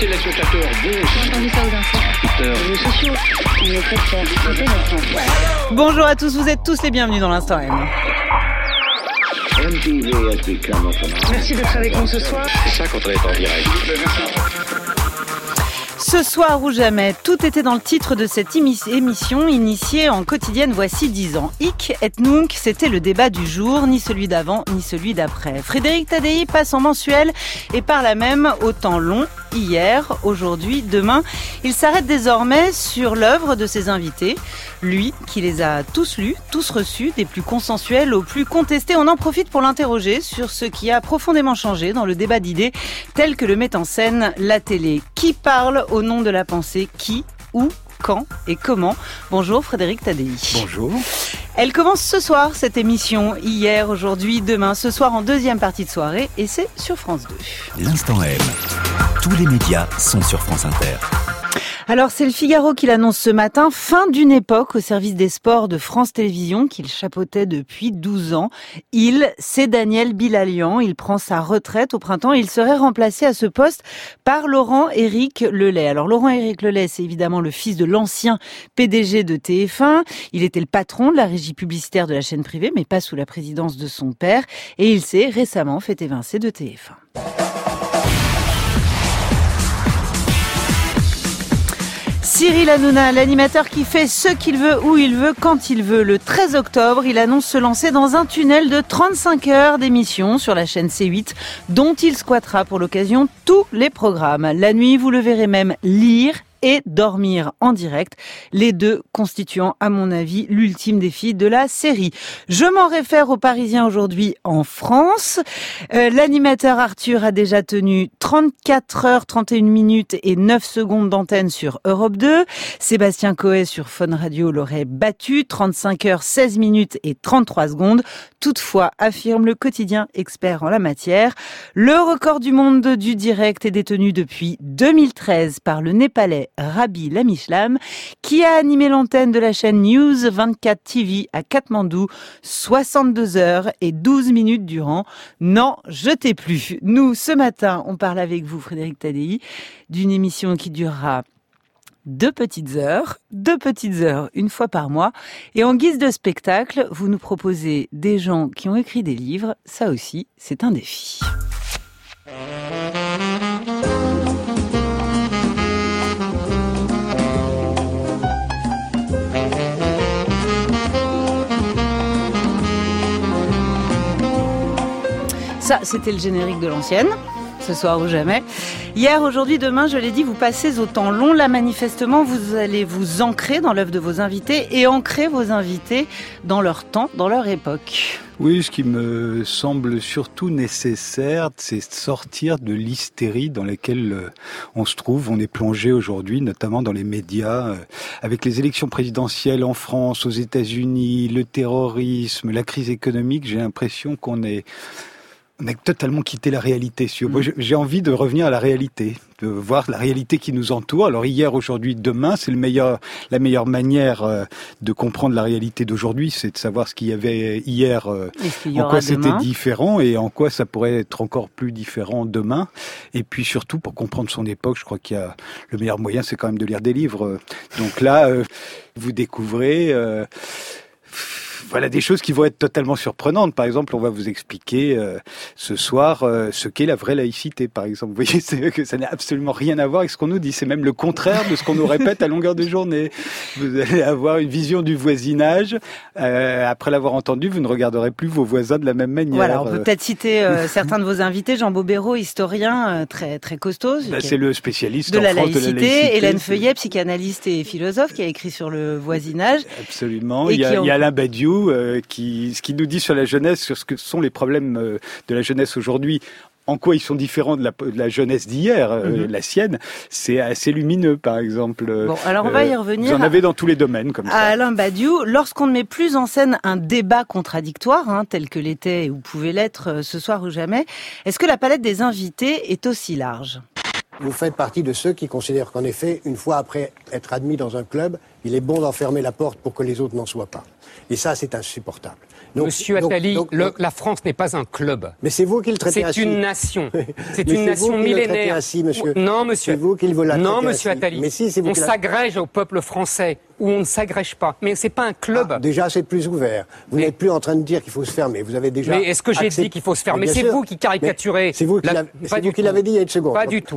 téléspectateurs, bonjour. J'ai entendu ça aux infos. Les réseaux sociaux, on est très fiers. Bonjour à tous, vous êtes tous les bienvenus dans l'Instant M. Merci d'être avec nous ce soir. C'est ça quand on est en direct. Ce soir ou jamais, tout était dans le titre de cette émission initiée en quotidienne voici 10 ans. Hic et nunc, c'était le débat du jour, ni celui d'avant, ni celui d'après. Frédéric Tadei passe en mensuel et par là même au temps long, hier, aujourd'hui, demain. Il s'arrête désormais sur l'œuvre de ses invités. Lui, qui les a tous lus, tous reçus, des plus consensuels aux plus contestés. On en profite pour l'interroger sur ce qui a profondément changé dans le débat d'idées tel que le met en scène la télé. Qui parle au nom de la pensée? Qui, où, quand et comment? Bonjour Frédéric Tadei. Bonjour. Elle commence ce soir, cette émission. Hier, aujourd'hui, demain, ce soir en deuxième partie de soirée. Et c'est sur France 2. L'Instant M. Tous les médias sont sur France Inter. Alors c'est le Figaro qui l'annonce ce matin, fin d'une époque au service des sports de France Télévisions qu'il chapeautait depuis 12 ans. C'est Daniel Bilalian, il prend sa retraite au printemps et il serait remplacé à ce poste par Laurent-Éric Lelay. Alors Laurent-Éric Lelay, c'est évidemment le fils de l'ancien PDG de TF1. Il était le patron de la régie publicitaire de la chaîne privée, mais pas sous la présidence de son père. Et il s'est récemment fait évincer de TF1. Cyril Hanouna, l'animateur qui fait ce qu'il veut, où il veut, quand il veut. Le 13 octobre, il annonce se lancer dans un tunnel de 35 heures d'émission sur la chaîne C8, dont il squattera pour l'occasion tous les programmes. La nuit, vous le verrez même lire et dormir en direct, les deux constituant, à mon avis, l'ultime défi de la série. Je m'en réfère aux Parisiens aujourd'hui en France. L'animateur Arthur a déjà tenu 34 heures, 31 minutes et 9 secondes d'antenne sur Europe 2. Sébastien Coët sur Fun Radio l'aurait battu, 35 heures, 16 minutes et 33 secondes. Toutefois, affirme le quotidien expert en la matière, le record du monde du direct est détenu depuis 2013 par le Népalais Rabi Lamishlam, qui a animé l'antenne de la chaîne News 24 TV à Katmandou 62 heures et 12 minutes durant. N'en jetez plus. Nous, ce matin, on parle avec vous, Frédéric Tadei, d'une émission qui durera deux petites heures une fois par mois. Et en guise de spectacle, vous nous proposez des gens qui ont écrit des livres. Ça aussi, c'est un défi. Ça, c'était le générique de l'ancienne, ce soir ou jamais. Hier, aujourd'hui, demain, je l'ai dit, vous passez au temps long. Là, manifestement, vous allez vous ancrer dans l'œuvre de vos invités et ancrer vos invités dans leur temps, dans leur époque. Oui, ce qui me semble surtout nécessaire, c'est sortir de l'hystérie dans laquelle on se trouve. On est plongé aujourd'hui, notamment dans les médias, avec les élections présidentielles en France, aux États-Unis, le terrorisme, la crise économique. J'ai l'impression qu'on a totalement quitté la réalité. Moi, j'ai envie de revenir à la réalité, de voir la réalité qui nous entoure. Alors hier, aujourd'hui, demain, c'est la meilleure manière de comprendre la réalité d'aujourd'hui, c'est de savoir ce qu'il y avait hier, en quoi c'était différent et en quoi ça pourrait être encore plus différent demain. Et puis surtout, pour comprendre son époque, je crois qu'il y a le meilleur moyen, c'est quand même de lire des livres. Donc là, vous découvrez... Voilà des choses qui vont être totalement surprenantes. Par exemple, on va vous expliquer ce soir ce qu'est la vraie laïcité, par exemple. Vous voyez, c'est que ça n'a absolument rien à voir avec ce qu'on nous dit. C'est même le contraire de ce qu'on nous répète à longueur de journée. Vous allez avoir une vision du voisinage. Après l'avoir entendu, vous ne regarderez plus vos voisins de la même manière. Voilà, on peut peut-être citer certains de vos invités. Jean Bobéro, historien très très costaud. C'est le spécialiste de en la France laïcité. De la laïcité. Hélène Feuillet, psychanalyste et philosophe, qui a écrit sur le voisinage. Absolument. Il y a Alain Badiou, ce qui nous dit sur la jeunesse, sur ce que sont les problèmes de la jeunesse aujourd'hui. En quoi ils sont différents de la jeunesse d'hier, la sienne, c'est assez lumineux, par exemple. Bon, alors on va y revenir. Vous en avez dans tous les domaines, comme ça. Alain Badiou, lorsqu'on ne met plus en scène un débat contradictoire, tel que l'était ou pouvait l'être ce soir ou jamais, est-ce que la palette des invités est aussi large ? Vous faites partie de ceux qui considèrent qu'en effet, une fois après être admis dans un club, il est bon d'enfermer la porte pour que les autres n'en soient pas. Et ça, c'est insupportable. Donc, Monsieur Attali, la France n'est pas un club. Mais c'est vous qui le traitez ainsi. C'est une nation. C'est une nation millénaire. Ainsi, monsieur. Non, monsieur. C'est vous qui le traitez Non, monsieur ainsi. Attali. Mais si, c'est vous on qui s'agrège au peuple français ou on ne s'agrège pas. Mais c'est pas un club. Ah, déjà, c'est plus ouvert. Vous n'êtes plus en train de dire qu'il faut se fermer. Vous avez déjà. Mais est-ce que j'ai dit qu'il faut se fermer? C'est vous qui caricaturez. C'est vous qui l'avez dit il y a une seconde. Pas du tout.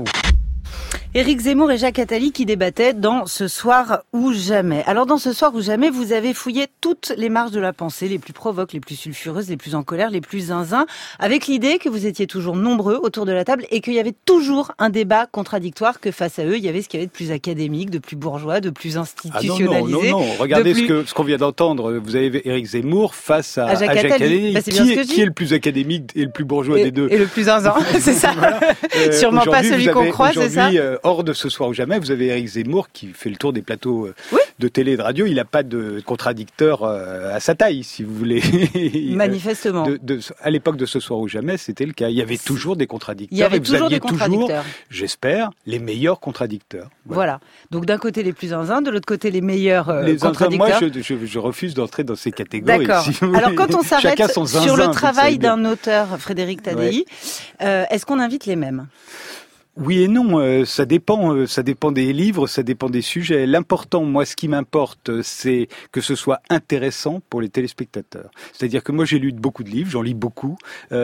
Éric Zemmour et Jacques Attali qui débattaient dans Ce soir ou jamais. Alors dans Ce soir ou jamais, vous avez fouillé toutes les marges de la pensée, les plus provoques, les plus sulfureuses, les plus en colère, les plus zinzins, avec l'idée que vous étiez toujours nombreux autour de la table et qu'il y avait toujours un débat contradictoire, que face à eux, il y avait ce qu'il y avait de plus académique, de plus bourgeois, de plus institutionnalisé. Non. Regardez ce qu'on vient d'entendre. Vous avez Éric Zemmour face à Jacques Attali. Bah, qui est le plus académique et le plus bourgeois des deux? Et le plus zinzin, c'est ça. Voilà. Sûrement pas celui qu'on croit, c'est ça. Hors de Ce soir ou jamais, vous avez Éric Zemmour qui fait le tour des plateaux de télé et de radio. Il n'a pas de contradicteur à sa taille, si vous voulez. Manifestement. À l'époque de Ce soir ou jamais, c'était le cas. Il y avait toujours des contradicteurs. Il y avait toujours des contradicteurs. J'espère, les meilleurs contradicteurs. Voilà. Donc d'un côté les plus zinzins, de l'autre côté les meilleurs contradicteurs. Moi, je refuse d'entrer dans ces catégories. D'accord. Si alors quand on s'arrête sur le travail d'un auteur, auteur, Frédéric Tadei, est-ce qu'on invite les mêmes ? Oui et non, ça dépend des livres, ça dépend des sujets. L'important, moi, ce qui m'importe, c'est que ce soit intéressant pour les téléspectateurs. C'est-à-dire que moi, j'ai lu beaucoup de livres, j'en lis beaucoup,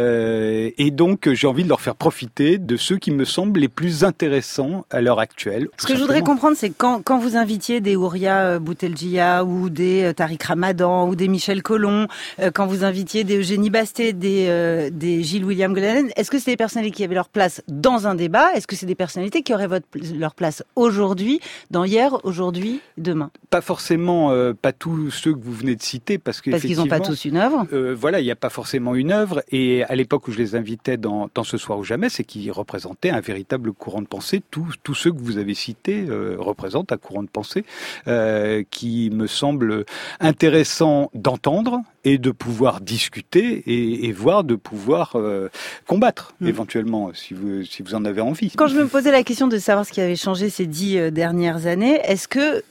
et donc j'ai envie de leur faire profiter de ceux qui me semblent les plus intéressants à l'heure actuelle. Ce que je voudrais comprendre, c'est quand vous invitiez des Ouria Boutelgia ou des Tariq Ramadan ou des Michel Collomb, quand vous invitiez des Eugénie Bastet, des Gilles William Glenn, est-ce que c'était des personnalités qui avaient leur place dans un débat ? Est-ce que c'est des personnalités qui auraient leur place aujourd'hui, dans hier, aujourd'hui, demain ? Pas forcément, pas tous ceux que vous venez de citer, parce qu'ils n'ont pas tous une œuvre. Voilà, il n'y a pas forcément une œuvre. Et à l'époque où je les invitais dans Ce soir ou jamais, c'est qu'ils représentaient un véritable courant de pensée. Tous ceux que vous avez cités représentent un courant de pensée qui me semble intéressant d'entendre et de pouvoir discuter et voire de pouvoir combattre éventuellement si vous en avez envie. Quand je me posais la question de savoir ce qui avait changé ces 10 dernières années, est-ce que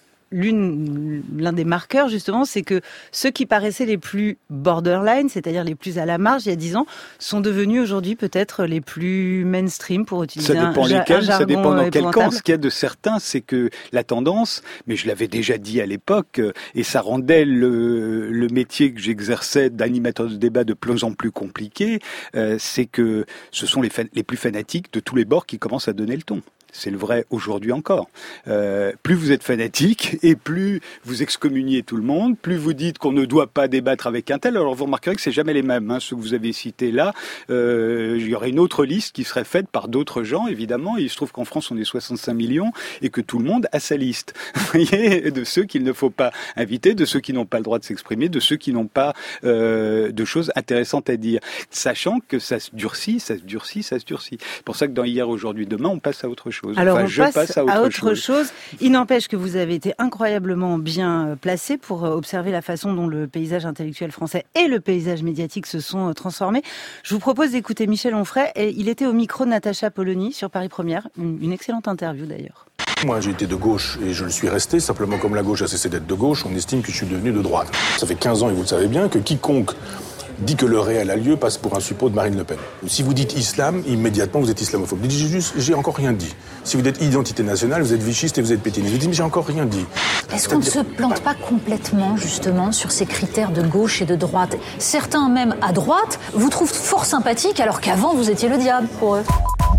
l'un des marqueurs, justement, c'est que ceux qui paraissaient les plus borderline, c'est-à-dire les plus à la marge il y a 10 ans, sont devenus aujourd'hui peut-être les plus mainstream, pour utiliser un jargon ça dépend dans quel camp. Ce qu'il y a de certain, c'est que la tendance, mais je l'avais déjà dit à l'époque, et ça rendait le métier que j'exerçais d'animateur de débat de plus en plus compliqué, c'est que ce sont les plus fanatiques de tous les bords qui commencent à donner le ton. C'est le vrai aujourd'hui encore. Plus vous êtes fanatique et plus vous excommuniez tout le monde, plus vous dites qu'on ne doit pas débattre avec un tel. Alors vous remarquerez que c'est jamais les mêmes. Ceux que vous avez cités là, il y aurait une autre liste qui serait faite par d'autres gens, évidemment. Et il se trouve qu'en France, on est 65 millions et que tout le monde a sa liste. Vous voyez, de ceux qu'il ne faut pas inviter, de ceux qui n'ont pas le droit de s'exprimer, de ceux qui n'ont pas de choses intéressantes à dire. Sachant que ça se durcit. C'est pour ça que dans Hier, Aujourd'hui, Demain, on passe à autre chose. Alors on passe à autre chose. Il n'empêche que vous avez été incroyablement bien placé pour observer la façon dont le paysage intellectuel français et le paysage médiatique se sont transformés. Je vous propose d'écouter Michel Onfray. Et il était au micro de Natacha Polony sur Paris Première. Une excellente interview d'ailleurs. Moi, j'ai été de gauche et je le suis resté. Simplement, comme la gauche a cessé d'être de gauche, on estime que je suis devenu de droite. Ça fait 15 ans, et vous le savez bien, que quiconque dit que le réel a lieu passe pour un suppôt de Marine Le Pen. Si vous dites islam, immédiatement vous êtes islamophobe. Dites juste, j'ai encore rien dit. Si vous dites identité nationale, vous êtes vichiste et vous êtes pétiniste. Vous dites, mais j'ai encore rien dit. Est-ce qu'on ne se plante pas complètement, justement, sur ces critères de gauche et de droite ? Certains, même à droite, vous trouvent fort sympathique, alors qu'avant, vous étiez le diable pour eux.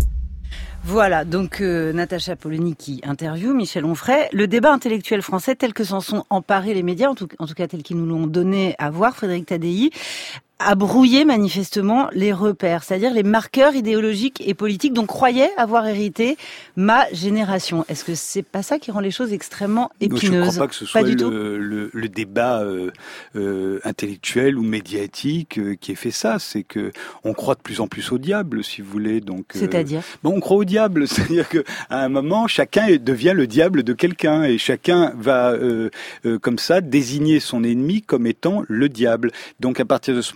Voilà, donc Natacha Polony qui interviewe Michel Onfray. Le débat intellectuel français tel que s'en sont emparés les médias, en tout cas tel qu'ils nous l'ont donné à voir, Frédéric Tadei, a brouillé manifestement les repères, c'est-à-dire les marqueurs idéologiques et politiques dont croyait avoir hérité ma génération. Est-ce que c'est pas ça qui rend les choses extrêmement épineuses ? Je ne crois pas que ce soit le débat intellectuel ou médiatique qui ait fait ça. C'est que on croit de plus en plus au diable, si vous voulez. Donc, c'est-à-dire on croit au diable, c'est-à-dire qu'à un moment, chacun devient le diable de quelqu'un et chacun va comme ça désigner son ennemi comme étant le diable. Donc à partir de ce moment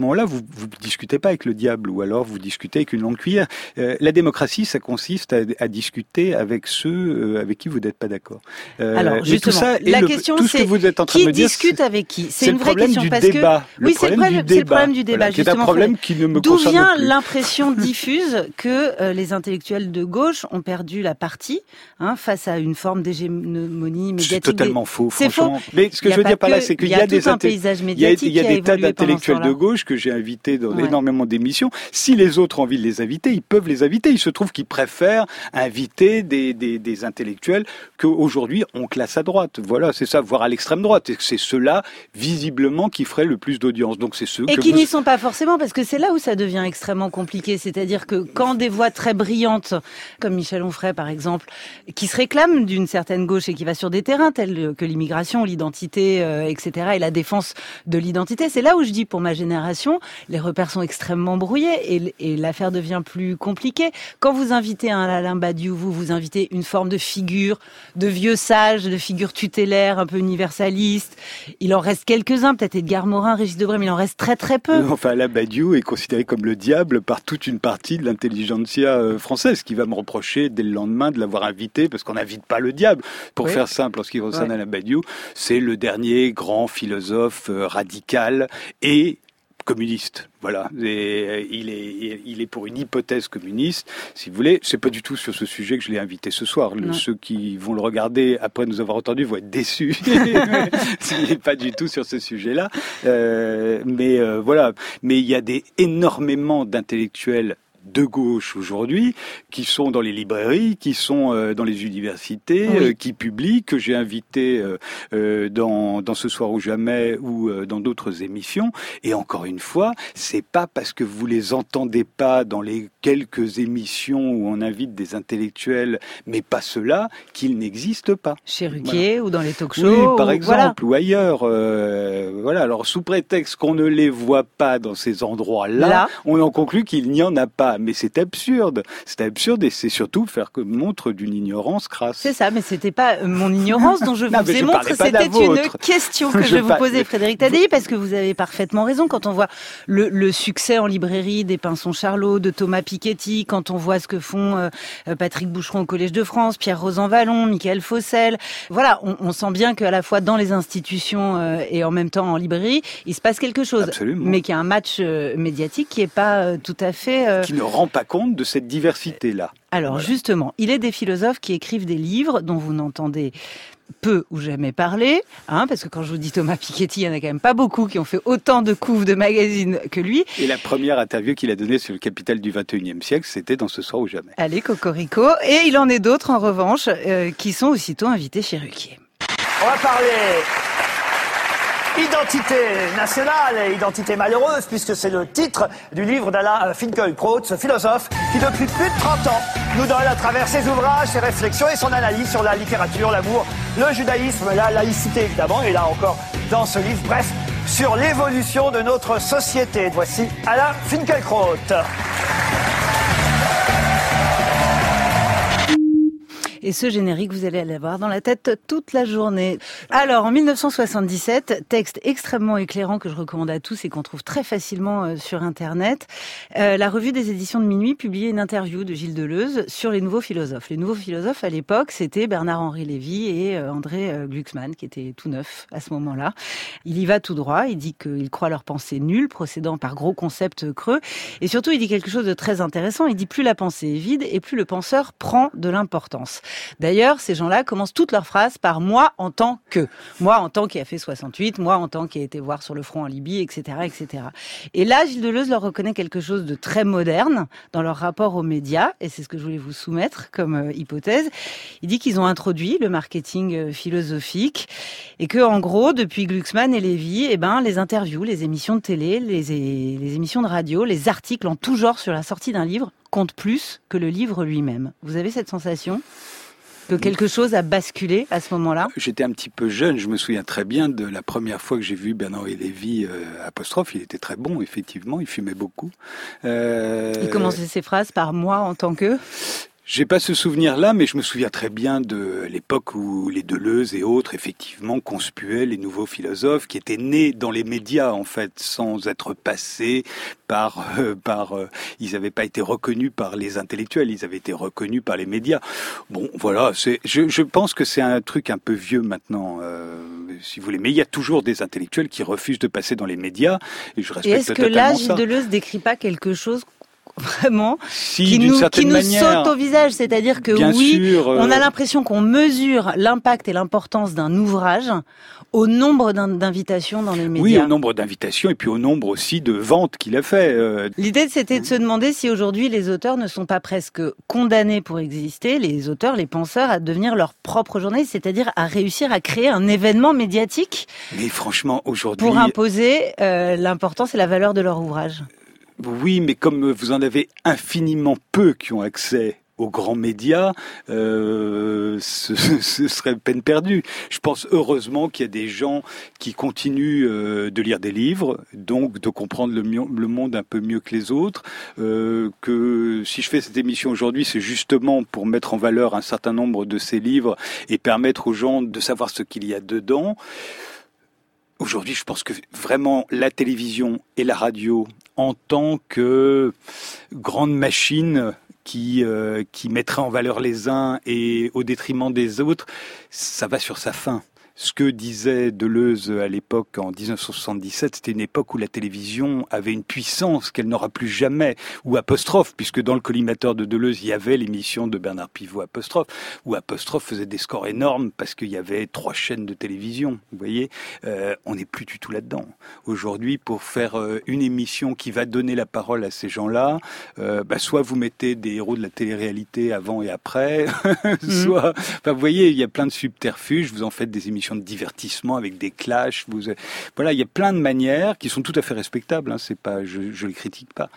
moment-là, vous discutez pas avec le diable, ou alors vous discutez avec une longue cuillère. La démocratie, ça consiste à discuter avec ceux avec qui vous n'êtes pas d'accord. Alors, justement, tout ça, la question c'est qui discute avec qui. C'est une vraie question parce que oui, c'est le problème du débat. Voilà, justement, c'est un problème qui ne me d'où concerne vient plus. l'impression diffuse que les intellectuels de gauche ont perdu la partie face à une forme d'hégémonie médiatique. C'est totalement faux, c'est franchement. Faux. Mais ce que je veux dire par là, c'est qu'il y a des paysage médiatique, il y a des tas d'intellectuels de gauche que j'ai invités dans énormément d'émissions. Si les autres ont envie de les inviter, ils peuvent les inviter. Il se trouve qu'ils préfèrent inviter des intellectuels qu'aujourd'hui on classe à droite. Voilà, c'est ça, voire à l'extrême droite. Et c'est ceux-là, visiblement, qui feraient le plus d'audience. Donc c'est ceux et qui n'y sont pas forcément, parce que c'est là où ça devient extrêmement compliqué. C'est-à-dire que quand des voix très brillantes, comme Michel Onfray par exemple, qui se réclament d'une certaine gauche et qui va sur des terrains tels que l'immigration, l'identité, etc., et la défense de l'identité, c'est là où je dis, pour ma génération, les repères sont extrêmement brouillés et l'affaire devient plus compliquée. Quand vous invitez un Alain Badiou, vous invitez une forme de figure, de vieux sage, de figure tutélaire, un peu universaliste. Il en reste quelques-uns, peut-être Edgar Morin, Régis Debray, mais il en reste très très peu. Enfin, Alain Badiou est considéré comme le diable par toute une partie de l'intelligentsia française, qui va me reprocher dès le lendemain de l'avoir invité, parce qu'on n'invite pas le diable. Pour faire simple, en ce qui concerne Alain Badiou, c'est le dernier grand philosophe radical et communiste. Voilà. Et il est pour une hypothèse communiste, si vous voulez. C'est pas du tout sur ce sujet que je l'ai invité ce soir. Ceux qui vont le regarder après nous avoir entendus vont être déçus. C'est pas du tout sur ce sujet-là. Mais voilà. Mais il y a énormément d'intellectuels de gauche aujourd'hui, qui sont dans les librairies, qui sont dans les universités, qui publient, que j'ai invités dans Ce Soir ou Jamais ou dans d'autres émissions. Et encore une fois, c'est pas parce que vous les entendez pas dans les quelques émissions où on invite des intellectuels, mais pas ceux-là, qu'ils n'existent pas. Chez Ruquier ou dans les talk-shows. Oui, par exemple, ou ailleurs. Voilà. Alors, sous prétexte qu'on ne les voit pas dans ces endroits-là, on en conclut qu'il n'y en a pas. Mais c'est absurde. C'est absurde et c'est surtout faire montre d'une ignorance crasse. C'est ça, mais c'était pas mon ignorance dont je vous ai montré. C'était une question que je vous posais, Frédéric Tadei, parce que vous avez parfaitement raison. Quand on voit le succès en librairie des Pinson Charlot, de Thomas Piketty, quand on voit ce que font Patrick Boucheron au Collège de France, Pierre Rosanvallon, Michael Fossel, voilà, on sent bien qu'à la fois dans les institutions et en même temps en librairie, il se passe quelque chose. Absolument. Mais qu'il y a un match médiatique qui est pas tout à fait... qui ne rend pas compte de cette diversité-là. Alors justement, il est des philosophes qui écrivent des livres dont vous n'entendez peu ou jamais parler, parce que quand je vous dis Thomas Piketty, il y en a quand même pas beaucoup qui ont fait autant de couves de magazines que lui. Et la première interview qu'il a donnée sur le Capital du XXIe siècle, c'était dans Ce Soir ou Jamais. Allez, cocorico. Et il en est d'autres, en revanche, qui sont aussitôt invités chez Ruquier. On va parler identité nationale et identité malheureuse, puisque c'est le titre du livre d'Alain Finkielkraut, ce philosophe qui depuis plus de 30 ans nous donne à travers ses ouvrages, ses réflexions et son analyse sur la littérature, l'amour, le judaïsme, la laïcité évidemment, et là encore dans ce livre, bref, sur l'évolution de notre société. Voici Alain Finkielkraut. Et ce générique, vous allez l'avoir dans la tête toute la journée. Alors, en 1977, texte extrêmement éclairant que je recommande à tous et qu'on trouve très facilement sur Internet, la revue des éditions de Minuit publiait une interview de Gilles Deleuze sur les nouveaux philosophes. Les nouveaux philosophes, à l'époque, c'était Bernard-Henri Lévy et André Glucksmann, qui étaient tout neufs à ce moment-là. Il y va tout droit, il dit qu'il croit leurs pensées nulles, procédant par gros concepts creux. Et surtout, il dit quelque chose de très intéressant. Il dit plus la pensée est vide et plus le penseur prend de l'importance. D'ailleurs, ces gens-là commencent toutes leurs phrases par « moi en tant que ». Moi en tant qui a fait 68, moi en tant qui a été voir sur le front en Libye, etc., etc. Et là, Gilles Deleuze leur reconnaît quelque chose de très moderne dans leur rapport aux médias, et c'est ce que je voulais vous soumettre comme hypothèse. Il dit qu'ils ont introduit le marketing philosophique et que, en gros, depuis Glucksmann et Lévy, les interviews, les émissions de télé, les émissions de radio, les articles en tout genre sur la sortie d'un livre comptent plus que le livre lui-même. Vous avez cette sensation ? Que quelque chose a basculé à ce moment-là? J'étais un petit peu jeune, je me souviens très bien de la première fois que j'ai vu Bernard-Henri Lévy apostrophe, il était très bon, effectivement, il fumait beaucoup. Il commençait ses phrases par « moi en tant que ». J'ai pas ce souvenir-là, mais je me souviens très bien de l'époque où les Deleuze et autres, effectivement, conspuaient les nouveaux philosophes qui étaient nés dans les médias, en fait, sans être passés ils n'avaient pas été reconnus par les intellectuels, ils avaient été reconnus par les médias. Bon, voilà, je pense que c'est un truc un peu vieux maintenant, si vous voulez, mais il y a toujours des intellectuels qui refusent de passer dans les médias, et je respecte totalement ça. Et est-ce que là, Gilles Deleuze décrit pas quelque chose vraiment qui nous manière, saute au visage, c'est-à-dire que on a l'impression qu'on mesure l'impact et l'importance d'un ouvrage au nombre d'invitations dans les médias. Oui, au nombre d'invitations et puis au nombre aussi de ventes qu'il a fait. L'idée, c'était de se demander si aujourd'hui les auteurs ne sont pas presque condamnés pour exister, les auteurs, les penseurs, à devenir leur propre journaliste, c'est-à-dire à réussir à créer un événement médiatique. Mais franchement, aujourd'hui, pour imposer l'importance et la valeur de leur ouvrage. Oui, mais comme vous en avez infiniment peu qui ont accès aux grands médias, ce serait peine perdue. Je pense heureusement qu'il y a des gens qui continuent de lire des livres, donc de comprendre le monde un peu mieux que les autres, que si je fais cette émission aujourd'hui, c'est justement pour mettre en valeur un certain nombre de ces livres et permettre aux gens de savoir ce qu'il y a dedans. Aujourd'hui, je pense que vraiment la télévision et la radio, en tant que grande machine qui mettrait en valeur les uns et au détriment des autres, ça va sur sa fin. Ce que disait Deleuze à l'époque, en 1977, c'était une époque où la télévision avait une puissance qu'elle n'aura plus jamais, ou Apostrophe, puisque dans le collimateur de Deleuze, il y avait l'émission de Bernard Pivot Apostrophe, où Apostrophe faisait des scores énormes parce qu'il y avait 3 chaînes de télévision. Vous voyez, on n'est plus du tout là-dedans. Aujourd'hui, pour faire une émission qui va donner la parole à ces gens-là, soit vous mettez des héros de la télé-réalité avant et après, soit, vous voyez, il y a plein de subterfuges, vous en faites des émissions de divertissement avec des clashs, voilà, il y a plein de manières qui sont tout à fait respectables, hein, c'est pas, je les critique pas,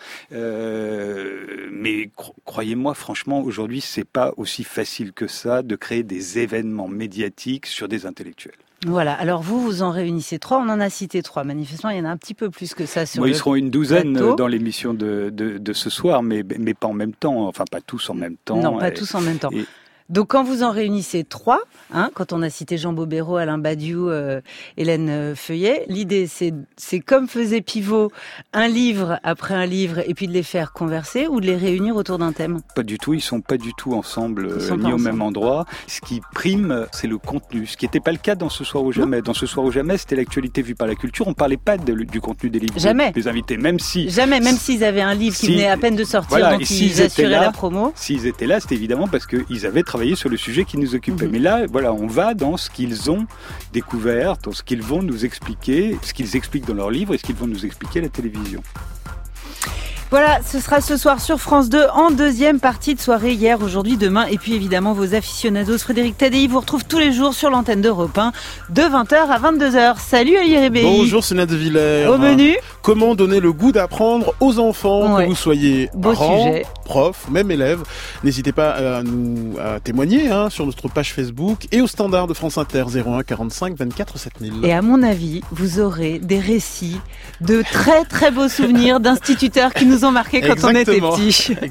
mais croyez-moi, franchement, aujourd'hui, c'est pas aussi facile que ça de créer des événements médiatiques sur des intellectuels. Voilà, alors vous en réunissez 3, on en a cité 3, manifestement il y en a un petit peu plus que ça sur le ils seront une douzaine plateau. Dans l'émission de ce soir, mais pas en même temps, enfin pas tous en même temps. Non, pas tous en même temps. Donc quand vous en réunissez 3, quand on a cité Jean Bobéro, Alain Badiou, Hélène Feuillet, l'idée c'est comme faisait Pivot, un livre après un livre et puis de les faire converser ou de les réunir autour d'un thème. Pas du tout, ils sont pas du tout ensemble ni au même endroit. Ce qui prime, c'est le contenu, ce qui n'était pas le cas dans Ce soir ou jamais. Dans Ce soir ou jamais, c'était l'actualité vue par la culture, on parlait pas du contenu des livres. Jamais. Des invités, même s'ils avaient un livre qui venait à peine de sortir, donc ils assuraient la promo. S'ils étaient là, c'était évidemment parce qu'ils avaient travaillé sur le sujet qui nous occupait. Mais là, voilà, on va dans ce qu'ils ont découvert, dans ce qu'ils vont nous expliquer, ce qu'ils expliquent dans leurs livres et ce qu'ils vont nous expliquer à la télévision. Voilà, ce sera ce soir sur France 2 en deuxième partie de soirée, hier, aujourd'hui, demain. Et puis évidemment, vos aficionados, Frédéric Tadei vous retrouve tous les jours sur l'antenne d'Europe 1 de 20h à 22h. Salut Ali Rébéi. Bonjour Sénat de Villers. Au menu, comment donner le goût d'apprendre aux enfants, que vous soyez parents, profs, même élèves. N'hésitez pas à témoigner sur notre page Facebook et au standard de France Inter 01 45 24 7000. Et à mon avis, vous aurez des récits de très très beaux souvenirs d'instituteurs qui nous ont marqués quand on était petits.